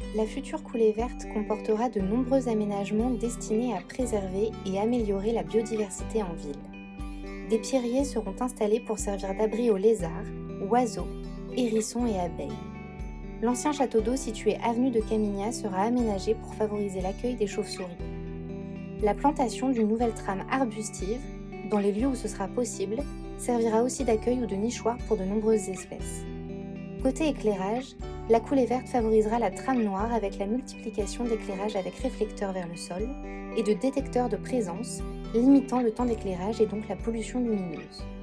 La future coulée verte comportera de nombreux aménagements destinés à préserver et améliorer la biodiversité en ville. Des pierriers seront installés pour servir d'abri aux lézards, oiseaux, hérissons et abeilles. L'ancien château d'eau situé avenue de Camignas sera aménagé pour favoriser l'accueil des chauves-souris. La plantation d'une nouvelle trame arbustive, dans les lieux où ce sera possible, servira aussi d'accueil ou de nichoir pour de nombreuses espèces. Côté éclairage, la coulée verte favorisera la trame noire avec la multiplication d'éclairages avec réflecteurs vers le sol et de détecteurs de présence, limitant le temps d'éclairage et donc la pollution lumineuse.